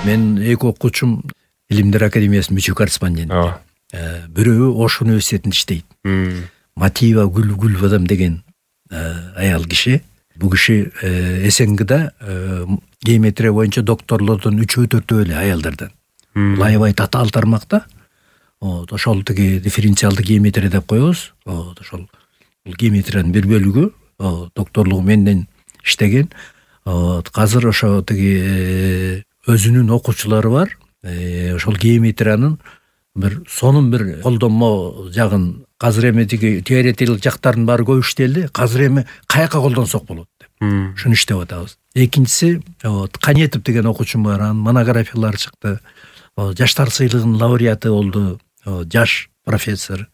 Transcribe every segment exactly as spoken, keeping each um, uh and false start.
Мен эки окуучум Илимдер академиясынын мүчө корреспондент. Бирөө Ош университетинде иштейт. Матиева Гүлбадам деген аял киши. Бул киши СНГда геометрия боюнча докторлордун үчөө төртөө эле аялдардан. Аябай татаал тармакта. Ошол тиги дифференциалдык геометрия деп коебуз. Ошол бул геометриянын бир бөлүгү докторлугу менден иштеген. Азыр ошо тиги өзүнүн окуучулары бар. Ошол геометриянын бир сонун бир колдонмо жагын азыр эми тиги теоретиялык жактарын баары көп иштелди. Азыр эми каяка колдонсок болот деп. Шуну иштеп атабыз. Экинчиси Канетов деген окуучум бар. Анын монографиялары чыкты. Жаштар сыйлыгынын лауреаты болду. Жаш профессор.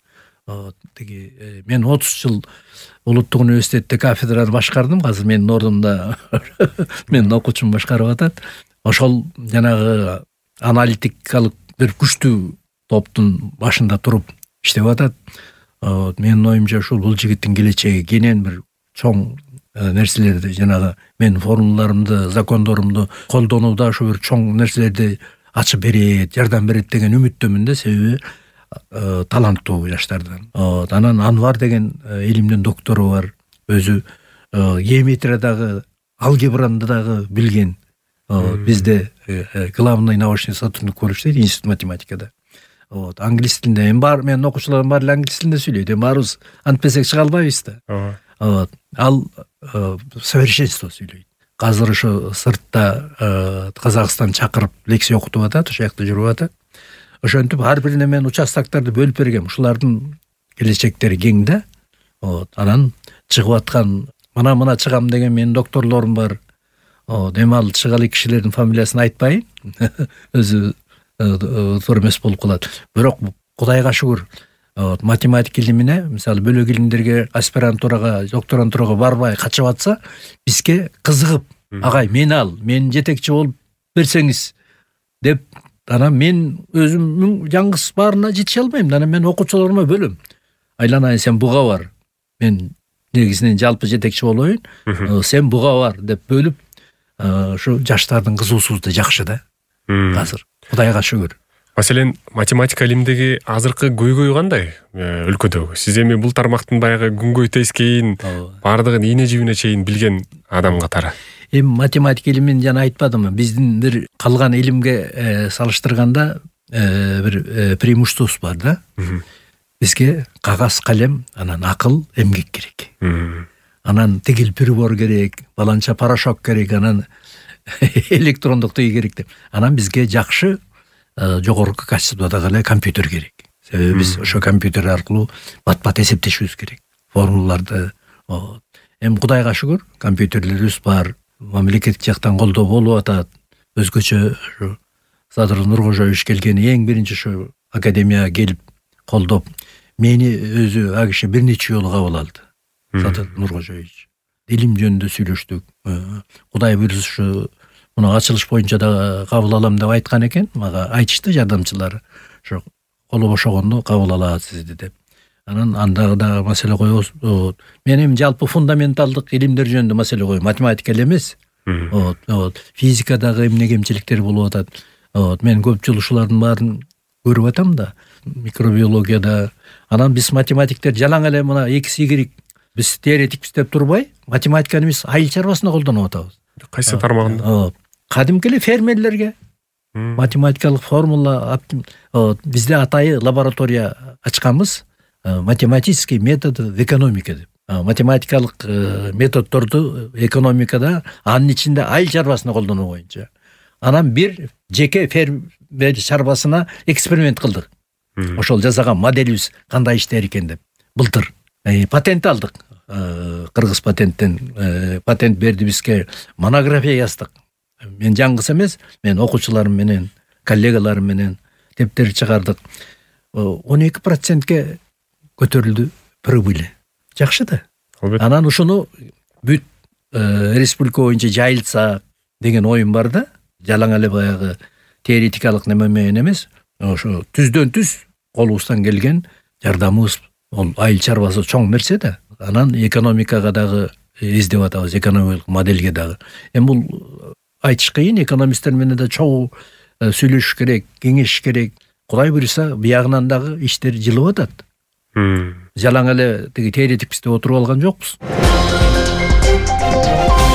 Тиги мен отуз жыл Улуттук университетте кафедраны башкардым. Азыр менин ордумда менин окуучум башкарып атат. Ошол жанагы аналитикалык бир күчтүү топтун башында туруп иштеп атат. Менин оюмча ушул бул жигиттин келечеги кенен бир чоң нерселерди, жанагы менин формулаларымды, закондорумду колдонууда ушу бир чоң нерселерди ачып берет, жардам берет деген үмүттөмүн да, себеби таланттуу жаштардан. Анан Анвар деген илимдин доктору бар. Өзү геометриядагы, алгебраны дагы билген. Бизде главный научный сотрудник болуп иштейт институт математикада. Вот, англис тилинде эми бар, менин окуучуларым баары англис тилинде сүйлөйт. Эми баарыбыз антпесек чыга албайбыз да. Вот, ал совершенство сүйлөйт. Азыр ошо сыртта Казакстан чакырып лекция окутуп атат, ошол жакта жүрүп атат. Ошентип ар бирине мен участокторду бөлүп бергем. Ушулардын келечектери кең да. Вот, анан чыгып аткан мына-мына чыгам деген менин докторлорум бар. Эми ал чыгалы кишилердин фамилиясын айтпайын. Өзү туура эмес болуп калат. Бирок Кудайга шүгүр, математика илимине, мисалы бөлөк илимдерге аспирантурага, докторантурага барбай качып атса, бизге кызыгып, агай мени ал, мен жетекчи болуп берсеңиз деп, анан мен өзүм жаңгыз баарына жетише албайм. Анан мен окуучуларыма бөлөм. Айланайын, сен буга бар. Мен негизинен жалпы жетекчи болоюн. Сен буга бар деп бөлүп, ушу жаштардын кызуусузду жакшы да. Азыр Кудайга шүгүр. Маселен, математика илимдеги азыркы көйгөй кандай өлкөдөгү? Сиз эми бул тармактын баягы күнгөй тескейин, бардыгын ийне жибине чейин билген адам катары. Эми математика илимин жана айтпадымбы, биздин бир калган илимге салыштырганда бир преимуществосу бар да. Бизге кагаз, калем, анан акыл, эмгек керек. Анан тигил прибор керек, баланча порошок керек, анан электрондук тиги керек деп. Анан бизге жакшы жогорку качестводагы эле компьютер керек. Себеби биз ошо компьютер аркылуу бат-бат эсептешибиз керек. Формулаларды. Эми Кудайга шүгүр, компьютерлерибиз бар. Мамлекеттик жактан колдоо болуп атат. Өзгөчө ушу Садыр Нуркожоевич келген эң биринчи ушу академияга келип колдоп, мени өзү а киши бир нече жолу кабыл алды. Садыр Нуркожоевич. Илим жөнүндө сүйлөштүк. Кудай буйрса ушу муну ачылыш боюнча да кабыл алам деп айткан экен. Мага айтышты жардамчылары. Ошо колу бошогондо кабыл алат сизди деп. Анан анда да маселе коебуз. Мен эми жалпы фундаменталдык илимдер жөнүндө маселе коем. Математика эле эмес. Вот, вот. Физикадагы эмне кемчиликтер болуп атат. Вот, мен көп жыл ушулардын баарын көрүп атам да. Микробиологияда. Анан биз математиктер жалаң эле мына X Y биз теоретикпиз деп турбай, математиканы биз айыл чарбасында колдонуп атабыз. Кайсы тармагында? Кадимки эле фермерлерге математикалык формула, бизде атайы лаборатория ачканбыз, математический метод в экономике деп. Математикалык методдорду экономикада анын ичинде айыл чарбасында колдонуу боюнча. Анан бир жеке фермер чарбасына эксперимент кылдык. Ошол жасаган моделибиз кандай иштер экен деп. Былтыр патент алдык. Кыргыз патенттен патент берди бизге. Монография яздык. Мен жаңгыс эмес, мен окуучуларым менен, коллегаларым менен тептер чыгардык. он эки процентке көтөрүлдү прибыль. Жакшы да. Анан ушуну бүт республика боюнча жайылса деген оюм бар да. Жалаң эле баягы теоретикалык неме менен эмес, ошо түздөн түз колубуздан келген жардамыбыз. Ол айыл чарбасы чоң нерсе да. Анан экономикага дагы издеп атабыз, экономикалык моделге дагы. Эми бул айтыш кыйын, экономисттер менен да чогуу сүйлөшүш керек, кеңешиш керек. Кудай буюрса, биягынан дагы иштер жылып атат. Жалаң эле тиги теоретик бизде отуруп алган жокпуз.